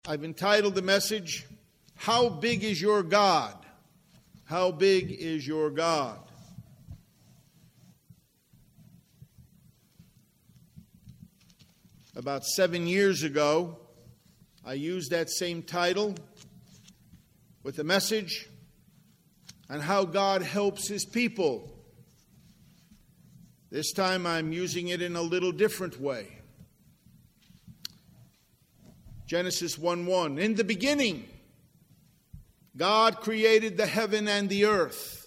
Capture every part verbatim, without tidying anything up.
I've entitled the message, How Big is Your God? How big is your God? About seven years ago, I used that same title with a message on how God helps His people. This time I'm using it in a little different way. Genesis one one, in the beginning, God created the heaven and the earth.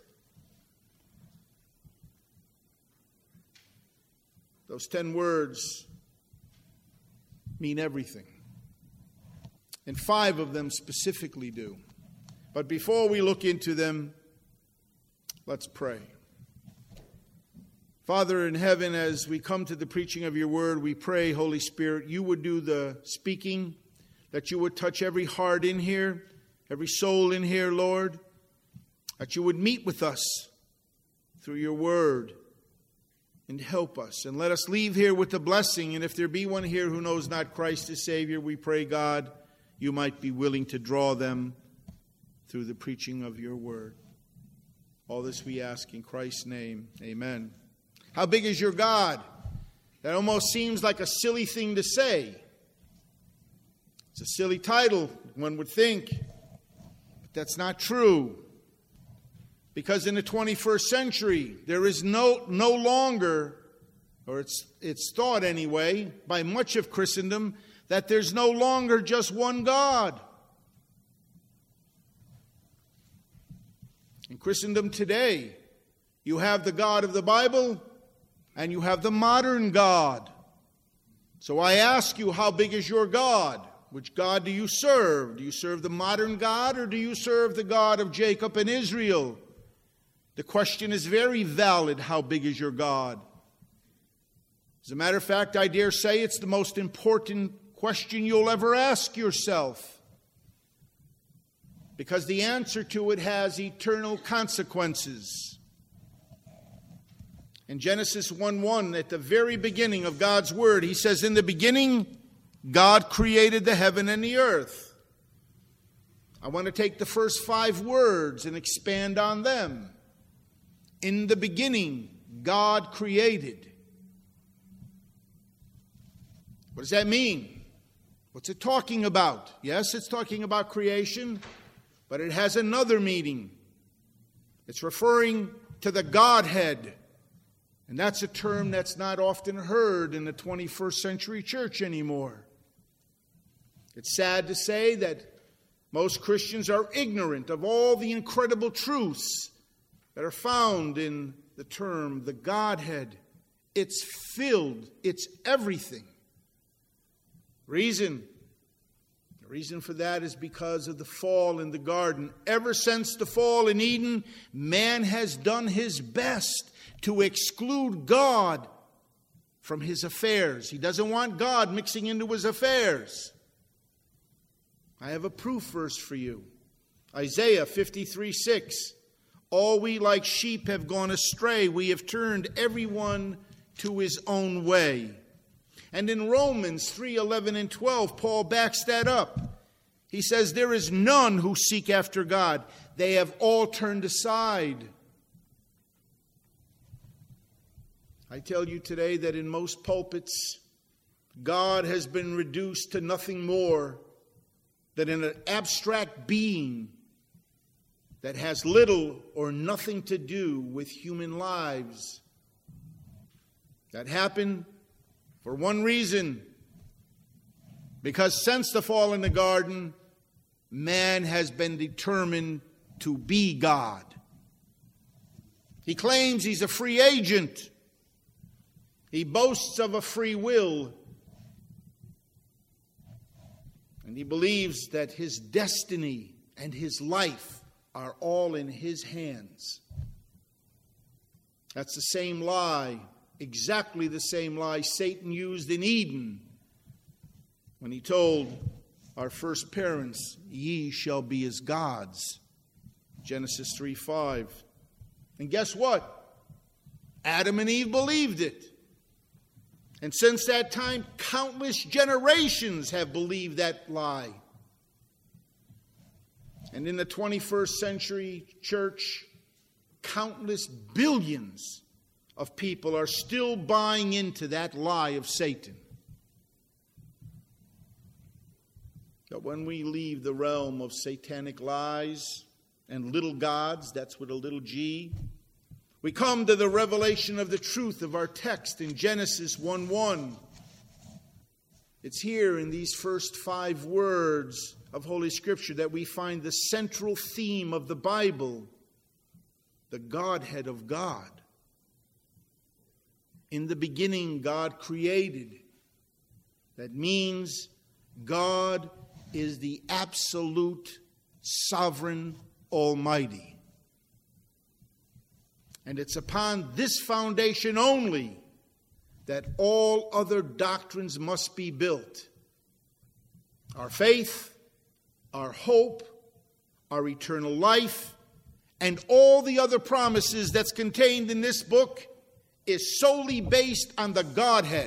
Those ten words mean everything. And five of them specifically do. But before we look into them, let's pray. Father in heaven, as we come to the preaching of your word, we pray, Holy Spirit, you would do the speaking, that you would touch every heart in here, every soul in here, Lord, that you would meet with us through your word and help us. And let us leave here with the blessing. And if there be one here who knows not Christ as Savior, we pray, God, you might be willing to draw them through the preaching of your word. All this we ask in Christ's name. Amen. How big is your God? That almost seems like a silly thing to say. It's a silly title, one would think. But that's not true. Because in the twenty-first century, there is no no longer, or it's it's thought anyway, by much of Christendom, that there's no longer just one God. In Christendom today, you have the God of the Bible, and you have the modern God. So I ask you, how big is your God? Which God do you serve? Do you serve the modern God, or do you serve the God of Jacob and Israel? The question is very valid, how big is your God? As a matter of fact, I dare say it's the most important question you'll ever ask yourself, because the answer to it has eternal consequences. In Genesis one one, at the very beginning of God's Word, He says, in the beginning, God created the heaven and the earth. I want to take the first five words and expand on them. In the beginning, God created. What does that mean? What's it talking about? Yes, it's talking about creation, but it has another meaning. It's referring to the Godhead. And that's a term that's not often heard in the twenty-first century church anymore. It's sad to say that most Christians are ignorant of all the incredible truths that are found in the term the Godhead. It's filled, it's everything. Reason, the reason for that is because of the fall in the garden. Ever since the fall in Eden, man has done his best to exclude God from his affairs. He doesn't want God mixing into his affairs. I have a proof verse for you. Isaiah fifty-three six. All we like sheep have gone astray. We have turned everyone to his own way. And in Romans three eleven and twelve, Paul backs that up. He says, there is none who seek after God. They have all turned aside. I tell you today that in most pulpits, God has been reduced to nothing more than an abstract being that has little or nothing to do with human lives. That happened for one reason. Because since the fall in the garden, man has been determined to be God. He claims he's a free agent. He boasts of a free will. And he believes that his destiny and his life are all in his hands. That's the same lie, exactly the same lie Satan used in Eden when he told our first parents, ye shall be as gods. Genesis three five. And guess what? Adam and Eve believed it. And since that time, countless generations have believed that lie. And in the twenty-first century church, countless billions of people are still buying into that lie of Satan. But when we leave the realm of satanic lies and little gods, that's with a little g, we come to the revelation of the truth of our text in Genesis one one. It's here in these first five words of Holy Scripture that we find the central theme of the Bible, the Godhead of God. In the beginning, God created. That means God is the absolute, sovereign, almighty. And it's upon this foundation only that all other doctrines must be built. Our faith, our hope, our eternal life, and all the other promises that's contained in this book is solely based on the Godhead.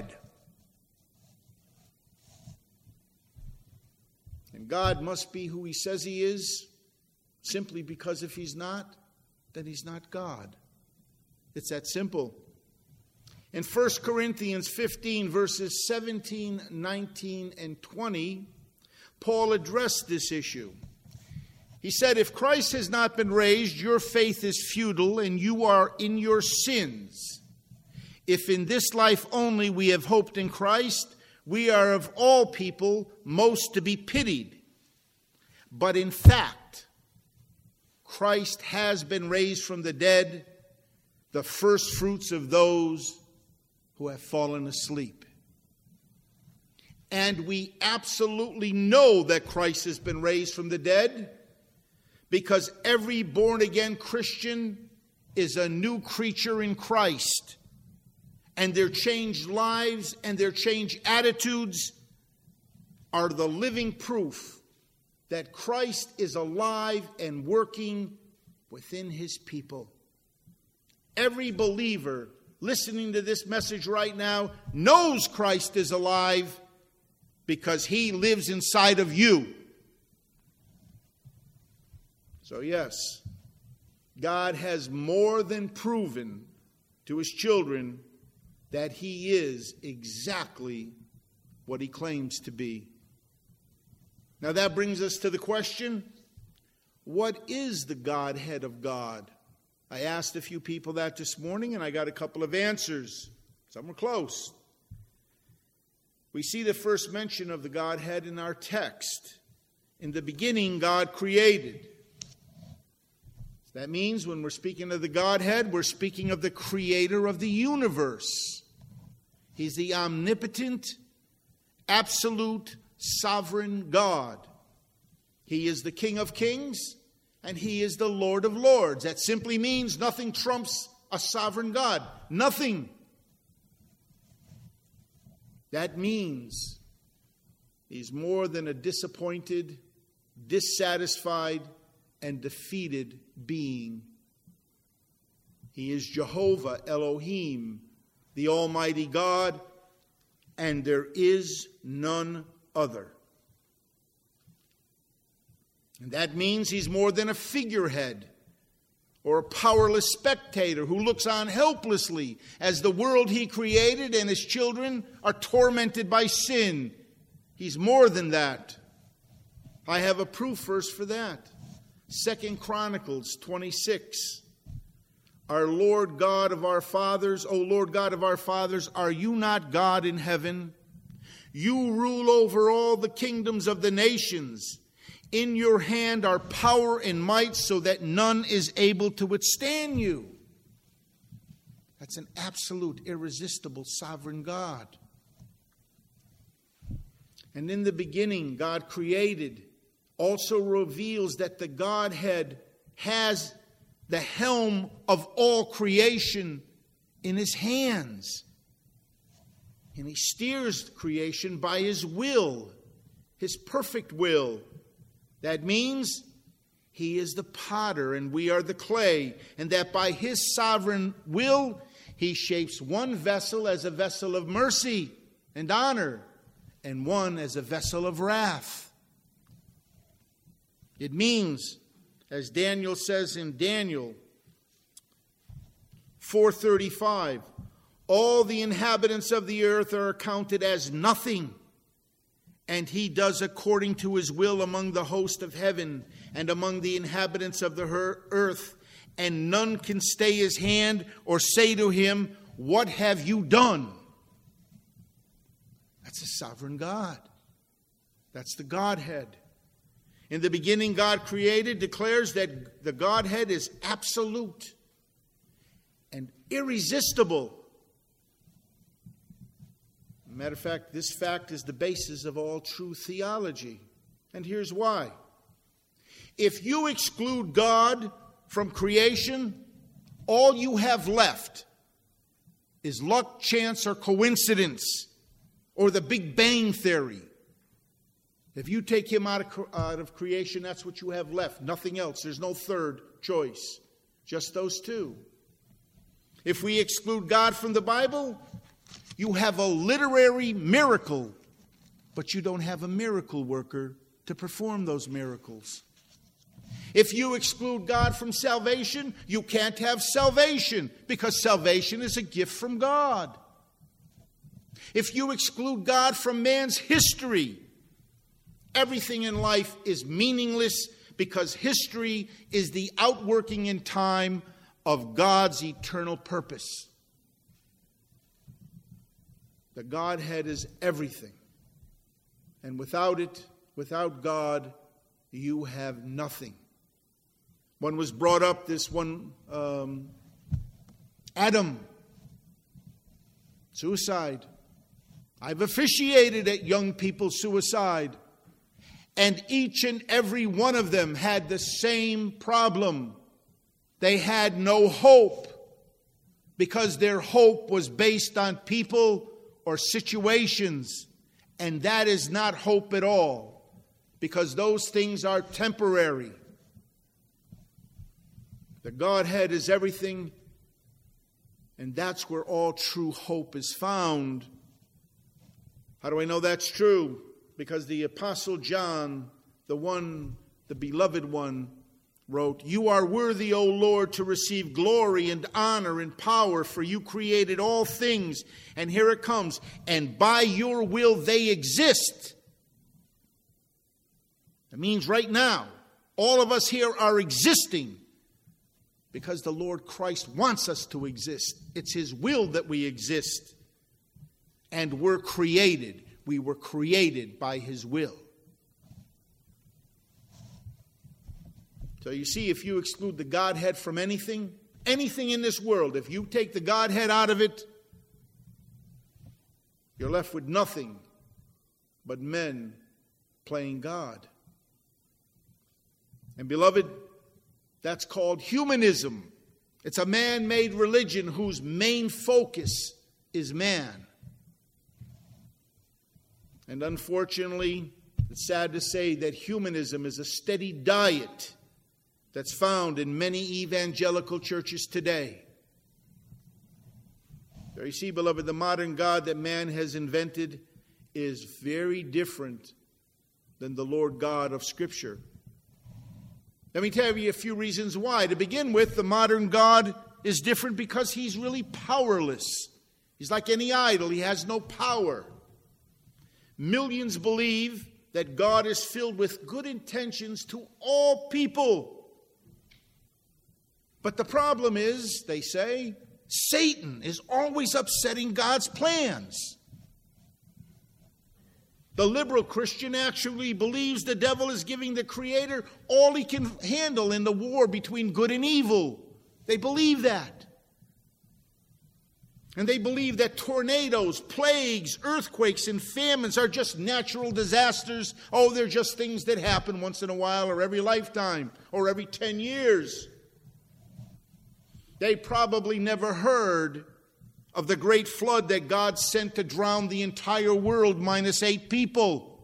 And God must be who he says he is, simply because if he's not, then he's not God. It's that simple. In First Corinthians fifteen, verses seventeen, nineteen, and twenty, Paul addressed this issue. He said, if Christ has not been raised, your faith is futile and you are in your sins. If in this life only we have hoped in Christ, we are of all people most to be pitied. But in fact, Christ has been raised from the dead, the first fruits of those who have fallen asleep. And we absolutely know that Christ has been raised from the dead, because every born-again Christian is a new creature in Christ. And their changed lives and their changed attitudes are the living proof that Christ is alive and working within his people. Every believer listening to this message right now knows Christ is alive because he lives inside of you. So yes, God has more than proven to his children that he is exactly what he claims to be. Now that brings us to the question, what is the Godhead of God? I asked a few people that this morning and I got a couple of answers. Some were close. We see the first mention of the Godhead in our text. In the beginning, God created. That means when we're speaking of the Godhead, we're speaking of the creator of the universe. He's the omnipotent, absolute, sovereign God. He is the King of kings, and he is the Lord of lords. That simply means nothing trumps a sovereign God. Nothing. That means he's more than a disappointed, dissatisfied, and defeated being. He is Jehovah Elohim, the Almighty God, and there is none other. And that means he's more than a figurehead or a powerless spectator who looks on helplessly as the world he created and his children are tormented by sin. He's more than that. I have a proof verse for that. Second Chronicles twenty-six. Our Lord God of our fathers, O Lord God of our fathers, are you not God in heaven? You rule over all the kingdoms of the nations. In your hand are power and might, so that none is able to withstand you. That's an absolute, irresistible, sovereign God. And in the beginning, God created, also reveals that the Godhead has the helm of all creation in his hands. And he steers creation by his will, his perfect will. That means he is the potter and we are the clay, and that by his sovereign will, he shapes one vessel as a vessel of mercy and honor, and one as a vessel of wrath. It means, as Daniel says in Daniel four thirty-five, all the inhabitants of the earth are accounted as nothing, and he does according to his will among the host of heaven and among the inhabitants of the earth, and none can stay his hand or say to him, what have you done? That's a sovereign God. That's the Godhead. In the beginning, God created, declares that the Godhead is absolute and irresistible. Matter of fact, this fact is the basis of all true theology. And here's why. If you exclude God from creation, all you have left is luck, chance, or coincidence, or the Big Bang Theory. If you take him out of, out of creation, that's what you have left. Nothing else. There's no third choice. Just those two. If we exclude God from the Bible, you have a literary miracle, but you don't have a miracle worker to perform those miracles. If you exclude God from salvation, you can't have salvation, because salvation is a gift from God. If you exclude God from man's history, everything in life is meaningless, because history is the outworking in time of God's eternal purpose. The Godhead is everything. And without it, without God, you have nothing. One was brought up, this one, um, Adam, suicide. I've officiated at young people's suicide. And each and every one of them had the same problem. They had no hope, because their hope was based on people or situations. And that is not hope at all, because those things are temporary. The Godhead is everything, and that's where all true hope is found. How do I know that's true? Because the Apostle John, the one, the beloved one, wrote, "You are worthy, O Lord, to receive glory and honor and power, for you created all things." And here it comes. "And by your will they exist." That means right now, all of us here are existing because the Lord Christ wants us to exist. It's his will that we exist. And we're created. We were created by his will. So you see, if you exclude the Godhead from anything, anything in this world, if you take the Godhead out of it, you're left with nothing but men playing God. And beloved, that's called humanism. It's a man-made religion whose main focus is man. And unfortunately, it's sad to say that humanism is a steady diet that's found in many evangelical churches today. So you see, beloved, the modern God that man has invented is very different than the Lord God of Scripture. Let me tell you a few reasons why. To begin with, the modern God is different because he's really powerless. He's like any idol. He has no power. Millions believe that God is filled with good intentions to all people. But the problem is, they say, Satan is always upsetting God's plans. The liberal Christian actually believes the devil is giving the Creator all he can handle in the war between good and evil. They believe that. And they believe that tornadoes, plagues, earthquakes, and famines are just natural disasters. Oh, they're just things that happen once in a while, or every lifetime, or every ten years. They probably never heard of the great flood that God sent to drown the entire world minus eight people.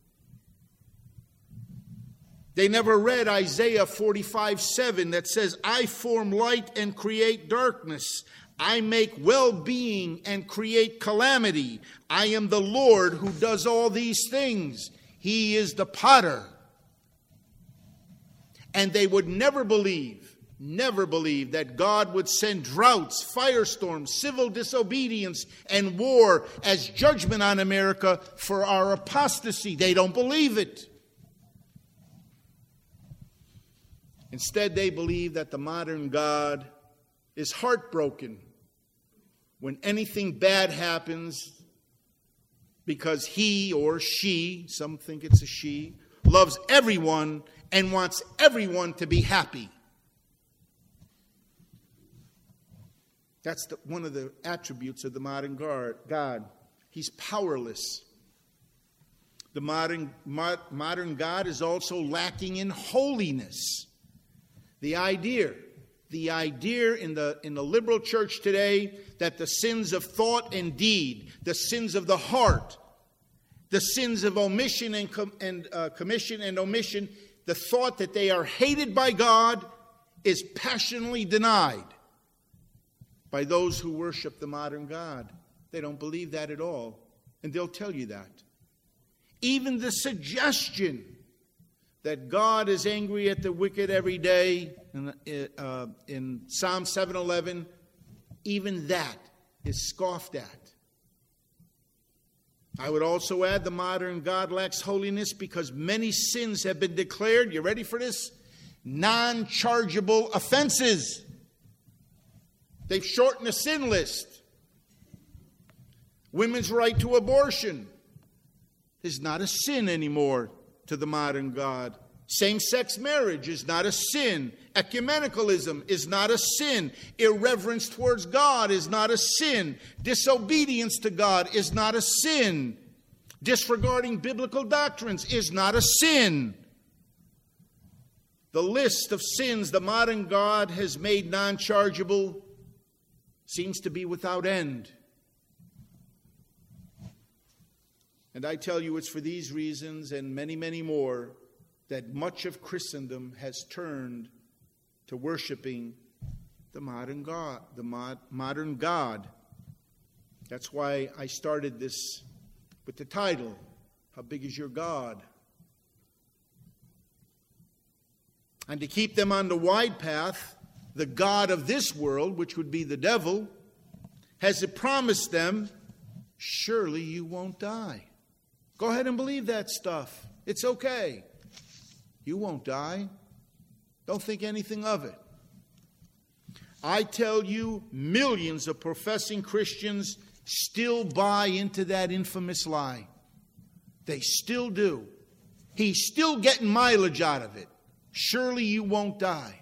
They never read Isaiah forty-five seven that says, "I form light and create darkness. I make well-being and create calamity. I am the Lord who does all these things. He is the potter, And they would never believe, never believe that God would send droughts, firestorms, civil disobedience, and war as judgment on America for our apostasy. They don't believe it. Instead, they believe that the modern God is heartbroken when anything bad happens because he or she, some think it's a she, loves everyone and wants everyone to be happy. That's the, one of the attributes of the modern God. He's powerless. The modern, mo- modern God is also lacking in holiness. The idea, the idea in the, in the liberal church today that the sins of thought and deed, the sins of the heart, the sins of omission and, com- and uh, commission and omission, the thought that they are hated by God is passionately denied by those who worship the modern God. They don't believe that at all, and they'll tell you that. Even the suggestion that God is angry at the wicked every day in, uh, in Psalm seven eleven, even that is scoffed at. I would also add the modern God lacks holiness because many sins have been declared, you ready for this? Non-chargeable offenses. They've shortened the sin list. Women's right to abortion is not a sin anymore to the modern God. Same-sex marriage is not a sin. Ecumenicalism is not a sin. Irreverence towards God is not a sin. Disobedience to God is not a sin. Disregarding biblical doctrines is not a sin. The list of sins the modern God has made non-chargeable seems to be without end. And I tell you, it's for these reasons and many, many more that much of Christendom has turned to worshiping the modern God, the mod, modern God. That's why I started this with the title, How Big Is Your God? And to keep them on the wide path, the God of this world, which would be the devil, has promised them, surely you won't die. Go ahead and believe that stuff. It's okay. You won't die. Don't think anything of it. I tell you, millions of professing Christians still buy into that infamous lie. They still do. He's still getting mileage out of it. Surely you won't die.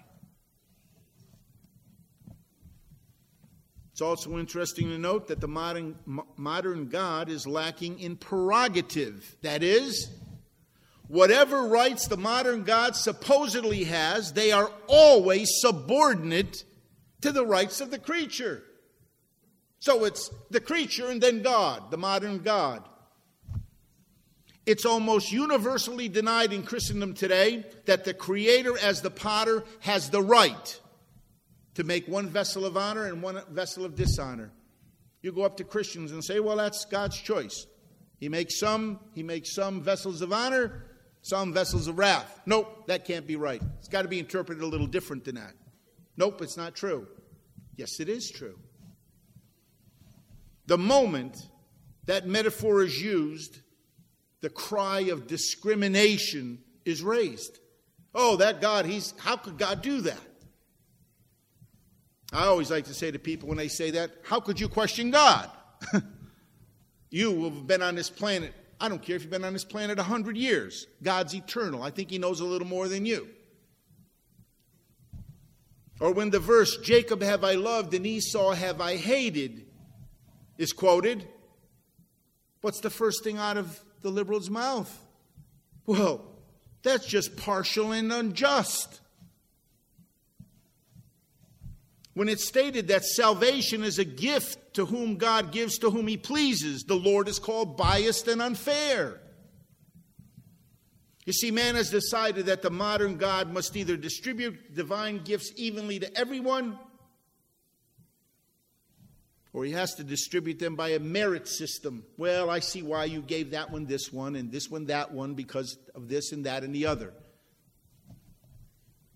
It's also interesting to note that the modern, modern God is lacking in prerogative. That is, whatever rights the modern God supposedly has, they are always subordinate to the rights of the creature. So it's the creature and then God, the modern God. It's almost universally denied in Christendom today that the Creator, as the potter, has the right to make one vessel of honor and one vessel of dishonor. You go up to Christians and say, well, that's God's choice. He makes some, he makes some vessels of honor, some vessels of wrath. Nope, that can't be right. It's got to be interpreted a little different than that. Nope, it's not true. Yes, it is true. The moment that metaphor is used, the cry of discrimination is raised. Oh, that God, he's, how could God do that? I always like to say to people when they say that, how could you question God? You have been on this planet, I don't care if you've been on this planet a hundred years. God's eternal. I think he knows a little more than you. Or when the verse, Jacob have I loved and Esau have I hated, is quoted, what's the first thing out of the liberal's mouth? Well, that's just partial and unjust. When it's stated that salvation is a gift to whom God gives to whom he pleases, the Lord is called biased and unfair. You see, man has decided that the modern God must either distribute divine gifts evenly to everyone, or he has to distribute them by a merit system. Well, I see why you gave that one this one and this one that one because of this and that and the other.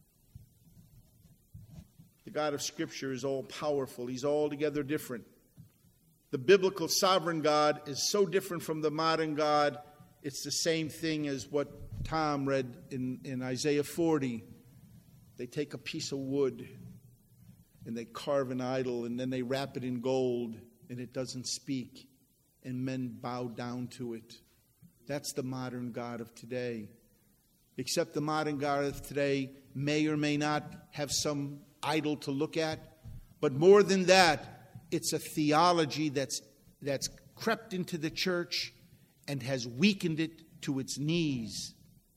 God of Scripture is all powerful. He's altogether different. The biblical sovereign God is so different from the modern God. It's the same thing as what Tom read in, in Isaiah forty. They take a piece of wood and they carve an idol and then they wrap it in gold and it doesn't speak and men bow down to it. That's the modern God of today. Except the modern God of today may or may not have some idol to look at. But more than that, it's a theology that's, that's crept into the church and has weakened it to its knees.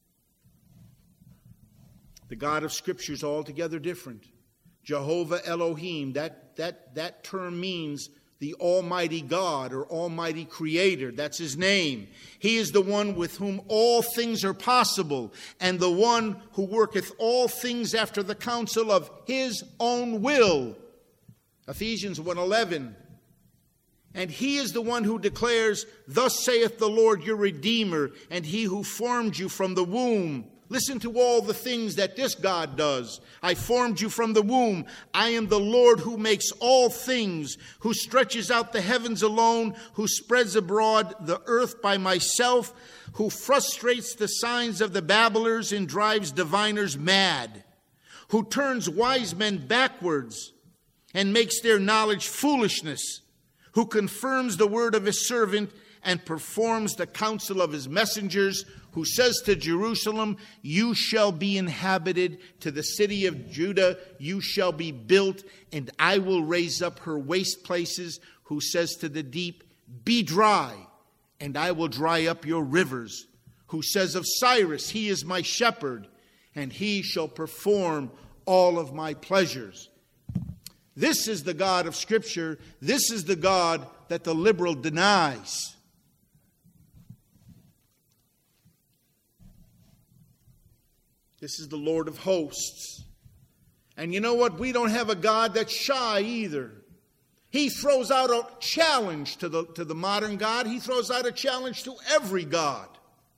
The God of Scripture is altogether different. Jehovah Elohim, that, that, that term means the Almighty God or Almighty Creator. That's His name. He is the one with whom all things are possible, and the one who worketh all things after the counsel of His own will. Ephesians one eleven. And He is the one who declares, Thus saith the Lord your Redeemer, and He who formed you from the womb. Listen to all the things that this God does. I formed you from the womb. I am the Lord who makes all things, who stretches out the heavens alone, who spreads abroad the earth by myself, who frustrates the signs of the babblers and drives diviners mad, who turns wise men backwards and makes their knowledge foolishness, who confirms the word of His servant and performs the counsel of His messengers, who says to Jerusalem, You shall be inhabited, to the city of Judah you shall be built, and I will raise up her waste places, who says to the deep, Be dry, and I will dry up your rivers, who says of Cyrus, He is my shepherd, and He shall perform all of my pleasures. This is the God of Scripture. This is the God that the liberal denies. This is the Lord of hosts. And you know what? We don't have a God that's shy either. He throws out a challenge to the, to the modern God. He throws out a challenge to every God.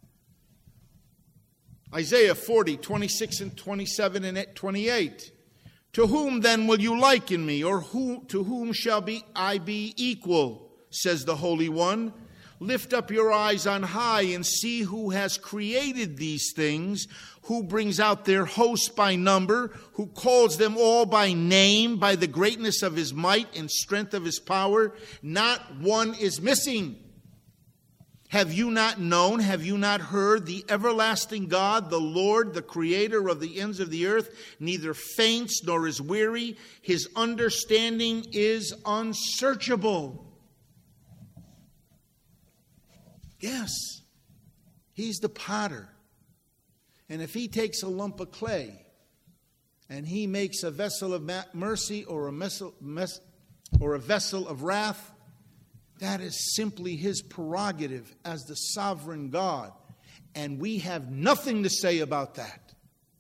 Isaiah forty, twenty-six and twenty-seven and twenty-eight. To whom then will you liken me, or who, to whom shall be I be equal, says the Holy One. Lift up your eyes on high and see who has created these things, who brings out their hosts by number, who calls them all by name, by the greatness of His might and strength of His power. Not one is missing. Have you not known, have you not heard, the everlasting God, the Lord, the Creator of the ends of the earth, neither faints nor is weary. His understanding is unsearchable. Yes, He's the potter. And if He takes a lump of clay and He makes a vessel of mercy or a, vessel, or a vessel of wrath, that is simply His prerogative as the sovereign God. And we have nothing to say about that.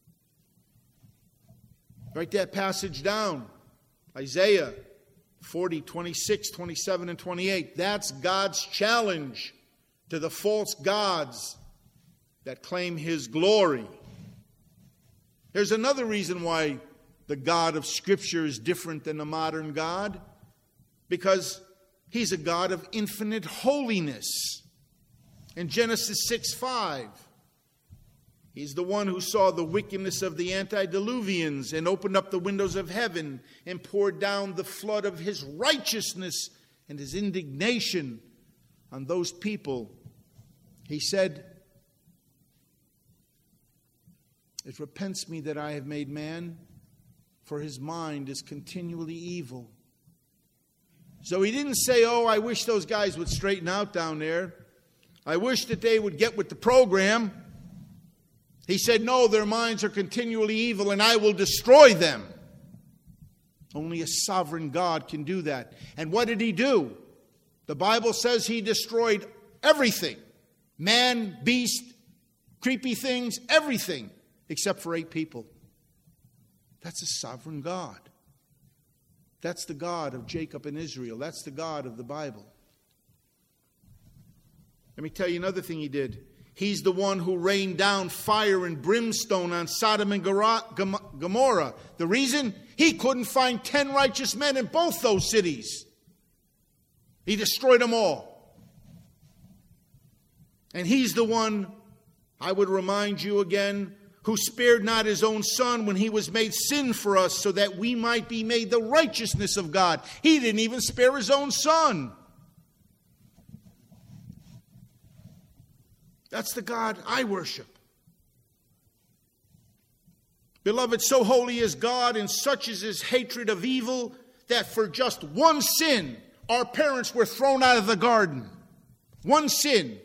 Write that passage down. Isaiah forty, twenty-six, twenty-seven, and twenty-eight. That's God's challenge to the false gods that claim His glory. There's another reason why the God of Scripture is different than the modern God. Because He's a God of infinite holiness. In Genesis six five, He's the one who saw the wickedness of the antediluvians and opened up the windows of heaven and poured down the flood of His righteousness and His indignation on those people. He said, It repents me that I have made man, for his mind is continually evil. So He didn't say, oh, I wish those guys would straighten out down there. I wish that they would get with the program. He said, no, their minds are continually evil and I will destroy them. Only a sovereign God can do that. And what did He do? The Bible says He destroyed everything. Man, beast, creepy things, everything, except for eight people. That's a sovereign God. That's the God of Jacob and Israel. That's the God of the Bible. Let me tell you another thing He did. He's the one who rained down fire and brimstone on Sodom and Gomorrah. The reason? He couldn't find ten righteous men in both those cities. He destroyed them all. And he's the one, I would remind you again, who spared not his own son when he was made sin for us so that we might be made the righteousness of God. He didn't even spare his own son. That's the God I worship. Beloved, so holy is God and such is his hatred of evil that for just one sin, our parents were thrown out of the garden. One sin.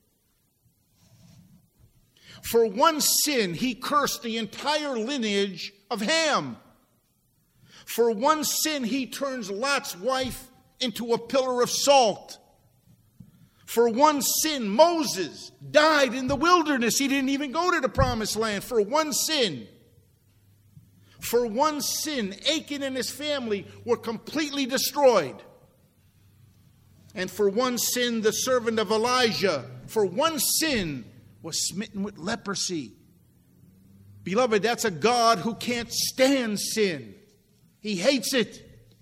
For one sin, he cursed the entire lineage of Ham. For one sin, he turns Lot's wife into a pillar of salt. For one sin, Moses died in the wilderness. He didn't even go to the promised land. For one sin. For one sin, Achan and his family were completely destroyed. And for one sin, the servant of Elijah, for one sin, was smitten with leprosy. Beloved, that's a God who can't stand sin. He hates it.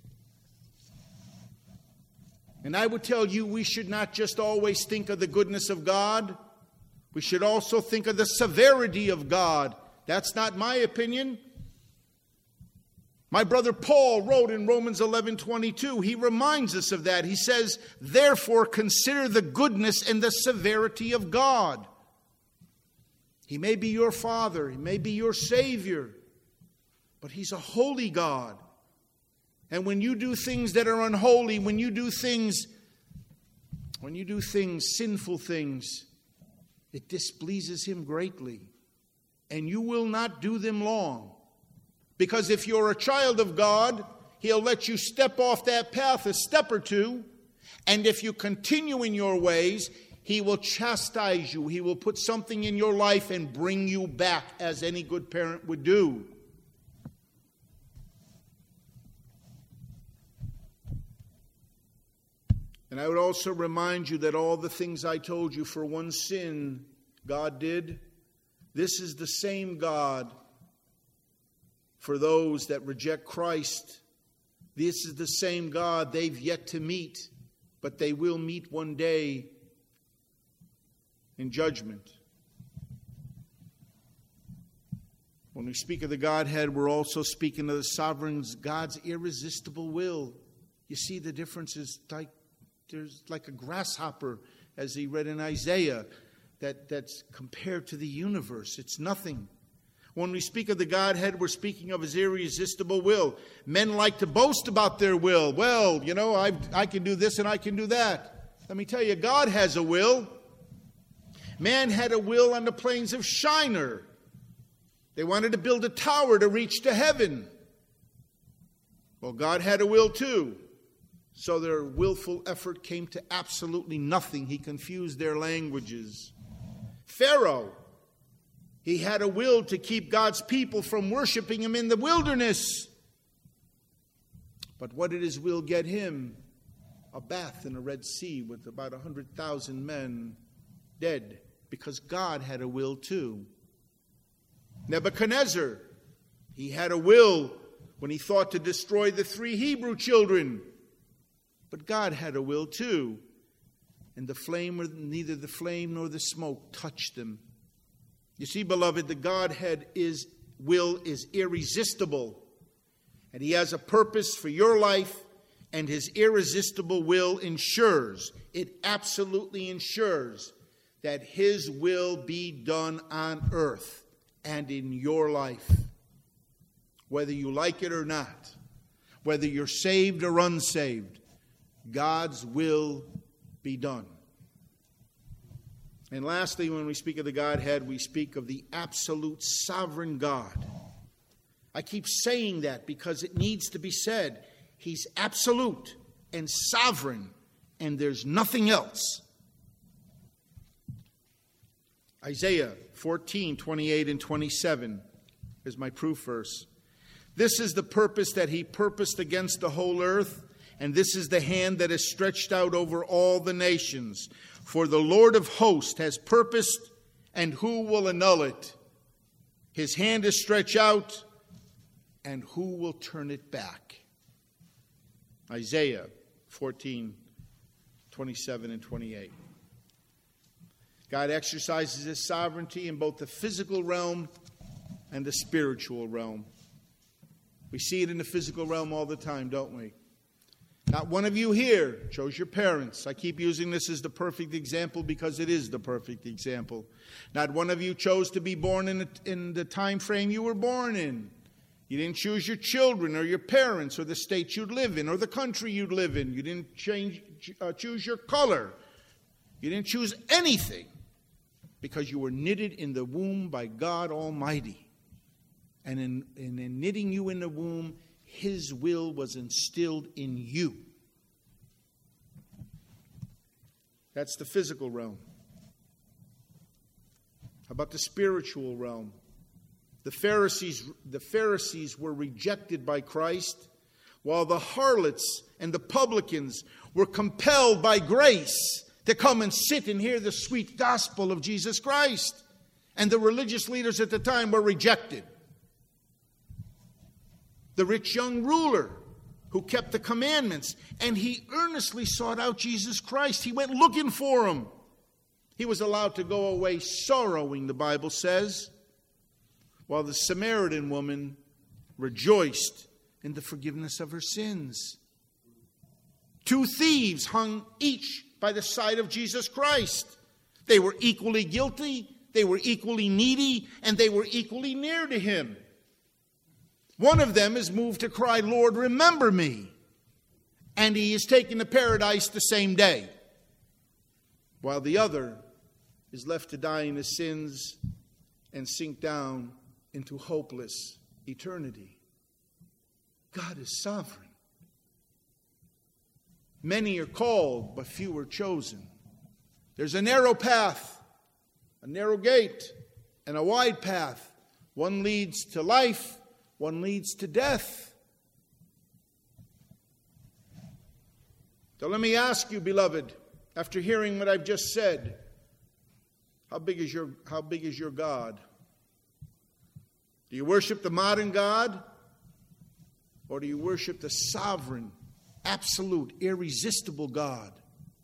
And I would tell you, we should not just always think of the goodness of God. We should also think of the severity of God. That's not my opinion. My brother Paul wrote in Romans eleven twenty-two, he reminds us of that. He says, therefore consider the goodness and the severity of God. He may be your Father, he may be your Savior, but he's a holy God. And when you do things that are unholy, when you do things, when you do things, sinful things, it displeases him greatly. And you will not do them long. Because if you're a child of God, he'll let you step off that path a step or two. And if you continue in your ways, he will chastise you. He will put something in your life and bring you back, as any good parent would do. And I would also remind you that all the things I told you for one sin God did, this is the same God for those that reject Christ. This is the same God they've yet to meet, but they will meet one day in judgment. When we speak of the Godhead, we're also speaking of the sovereign God's irresistible will. You see the difference is like there's like a grasshopper, as he read in Isaiah, that, that's compared to the universe. It's nothing. When we speak of the Godhead, we're speaking of his irresistible will. Men like to boast about their will. Well, you know, I I can do this and I can do that. Let me tell you, God has a will. Man had a will on the plains of Shinar. They wanted to build a tower to reach to heaven. Well, God had a will too. So their willful effort came to absolutely nothing. He confused their languages. Pharaoh, he had a will to keep God's people from worshiping him in the wilderness. But what did his will get him? A bath in the Red Sea with about one hundred thousand men dead, because God had a will too. Nebuchadnezzar, he had a will when he thought to destroy the three Hebrew children. But God had a will too. And the flame, or neither the flame nor the smoke touched them. You see, beloved, the Godhead is will is irresistible. And he has a purpose for your life, and his irresistible will ensures, it absolutely ensures that his will be done on earth and in your life. Whether you like it or not, whether you're saved or unsaved, God's will be done. And lastly, when we speak of the Godhead, we speak of the absolute sovereign God. I keep saying that because it needs to be said. He's absolute and sovereign, and there's nothing else. Isaiah fourteen, twenty-eight and twenty-seven is my proof verse. This is the purpose that he purposed against the whole earth, and this is the hand that is stretched out over all the nations. For the Lord of hosts has purposed and who will annul it? His hand is stretched out, and who will turn it back? Isaiah fourteen, twenty-seven and twenty-eight. God exercises his sovereignty in both the physical realm and the spiritual realm. We see it in the physical realm all the time, don't we? Not one of you here chose your parents. I keep using this as the perfect example because it is the perfect example. Not one of you chose to be born in the, in the time frame you were born in. You didn't choose your children or your parents or the state you'd live in or the country you'd live in. You didn't change, uh, choose your color. You didn't choose anything because you were knitted in the womb by God Almighty. And in, and in knitting you in the womb, his will was instilled in you. That's the physical realm. How about the spiritual realm? The Pharisees, the Pharisees were rejected by Christ, while the harlots and the publicans were compelled by grace to come and sit and hear the sweet gospel of Jesus Christ. And the religious leaders at the time were rejected. The rich young ruler who kept the commandments, and he earnestly sought out Jesus Christ. He went looking for him. He was allowed to go away sorrowing, the Bible says, while the Samaritan woman rejoiced in the forgiveness of her sins. Two thieves hung each by the side of Jesus Christ. They were equally guilty, they were equally needy, and they were equally near to him. One of them is moved to cry, Lord, remember me. And he is taken to paradise the same day. While the other is left to die in his sins and sink down into hopeless eternity. God is sovereign. Many are called, but few are chosen. There's a narrow path, a narrow gate, and a wide path. One leads to life, one leads to death. So let me ask you, beloved, after hearing what I've just said, how big is your, how big is your God? Do you worship the modern God? Or do you worship the sovereign, absolute, irresistible God?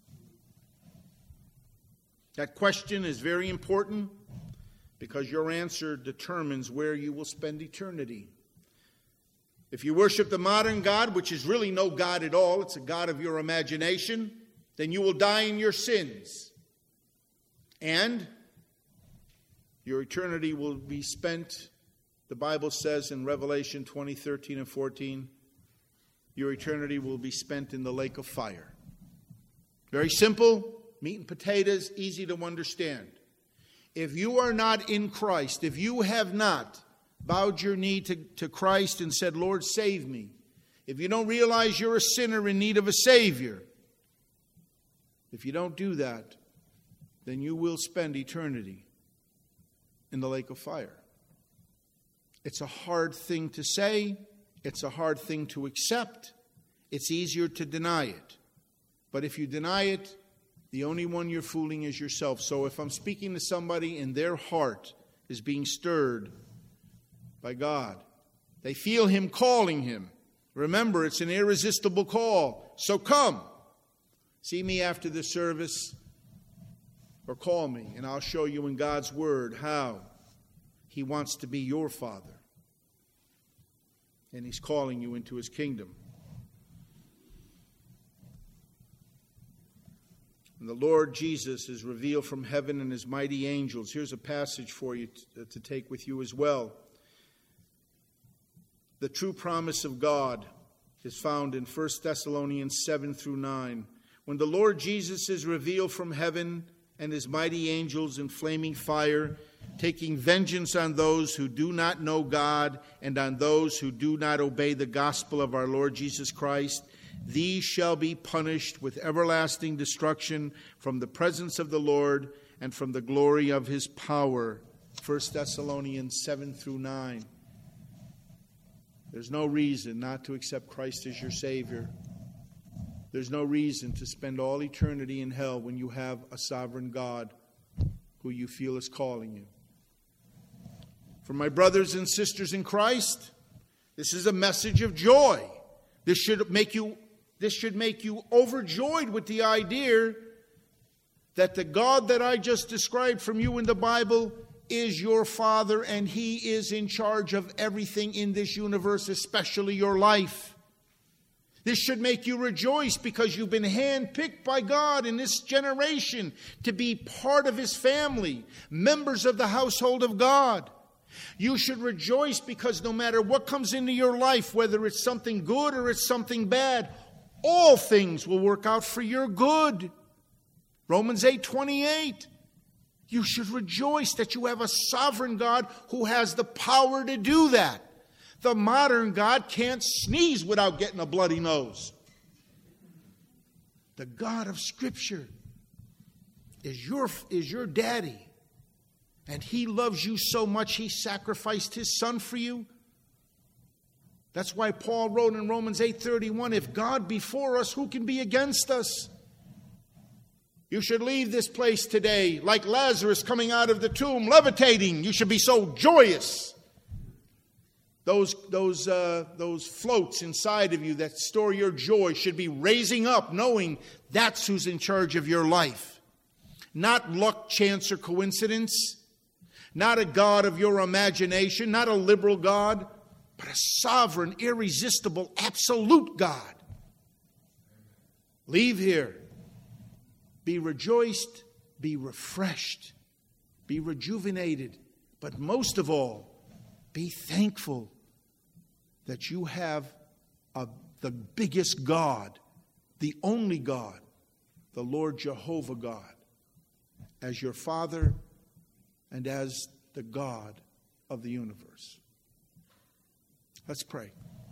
That question is very important because your answer determines where you will spend eternity. If you worship the modern God, which is really no God at all, it's a God of your imagination, then you will die in your sins. And your eternity will be spent, the Bible says in Revelation twenty, thirteen and fourteen, your eternity will be spent in the lake of fire. Very simple, meat and potatoes, easy to understand. If you are not in Christ, if you have not bowed your knee to, to Christ and said, Lord, save me. If you don't realize you're a sinner in need of a Savior, if you don't do that, then you will spend eternity in the lake of fire. It's a hard thing to say. It's a hard thing to accept. It's easier to deny it. But if you deny it, the only one you're fooling is yourself. So if I'm speaking to somebody and their heart is being stirred by God, they feel him calling him. Remember, it's an irresistible call. So come. See me after the service or call me, and I'll show you in God's Word how he wants to be your Father. And he's calling you into his kingdom. And the Lord Jesus is revealed from heaven and his mighty angels. Here's a passage for you to, to take with you as well. The true promise of God is found in First Thessalonians seven through nine. When the Lord Jesus is revealed from heaven and his mighty angels in flaming fire, taking vengeance on those who do not know God and on those who do not obey the gospel of our Lord Jesus Christ, these shall be punished with everlasting destruction from the presence of the Lord and from the glory of his power. First Thessalonians seven through nine. There's no reason not to accept Christ as your Savior. There's no reason to spend all eternity in hell when you have a sovereign God who you feel is calling you. For my brothers and sisters in Christ, this is a message of joy. This should make you, this should make you overjoyed with the idea that the God that I just described from you in the Bible is your Father, and He is in charge of everything in this universe, especially your life. This should make you rejoice because you've been handpicked by God in this generation to be part of His family, members of the household of God. You should rejoice because no matter what comes into your life, whether it's something good or it's something bad, all things will work out for your good. Romans eight twenty-eight. You should rejoice that you have a sovereign God who has the power to do that. The modern God can't sneeze without getting a bloody nose. The God of Scripture is your, is your daddy. And He loves you so much, He sacrificed His Son for you. That's why Paul wrote in Romans eight thirty-one, if God be for us, who can be against us? You should leave this place today like Lazarus coming out of the tomb, levitating. You should be so joyous. Those, those, uh, those floats inside of you that store your joy should be raising up, knowing that's who's in charge of your life. Not luck, chance, or coincidence. Not a God of your imagination. Not a liberal God. But a sovereign, irresistible, absolute God. Leave here. Be rejoiced. Be refreshed. Be rejuvenated. But most of all, be thankful that you have a, the biggest God, the only God, the Lord Jehovah God, as your Father and as the God of the universe. Let's pray.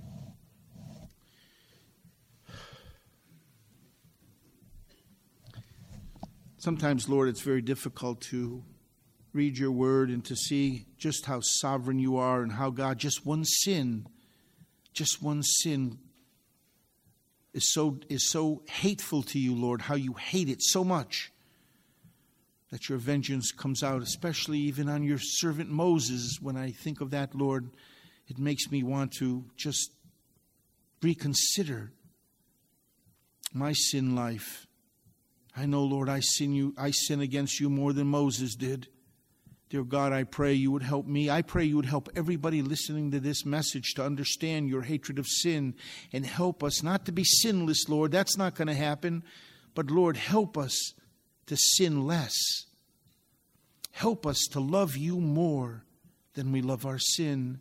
Sometimes, Lord, it's very difficult to read your word and to see just how sovereign you are and how, God, just one sin, just one sin is so, is so hateful to you, Lord, how you hate it so much that your vengeance comes out, especially even on your servant Moses. When I think of that, Lord, it makes me want to just reconsider my sin life. I know, Lord, I sin you, I sin against you more than Moses did. Dear God, I pray you would help me. I pray you would help everybody listening to this message to understand your hatred of sin and help us not to be sinless, Lord. That's not going to happen. But, Lord, help us to sin less. Help us to love you more than we love our sin.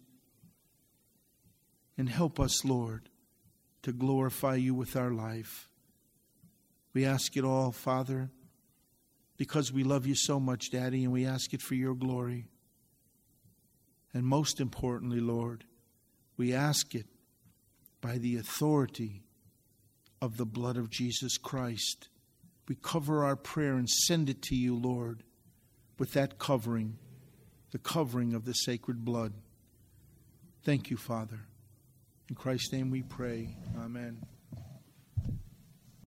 And help us, Lord, to glorify you with our life. We ask it all, Father, because we love you so much, Daddy, and we ask it for your glory. And most importantly, Lord, we ask it by the authority of the blood of Jesus Christ. We cover our prayer and send it to you, Lord, with that covering, the covering of the sacred blood. Thank you, Father. In Christ's name we pray. Amen.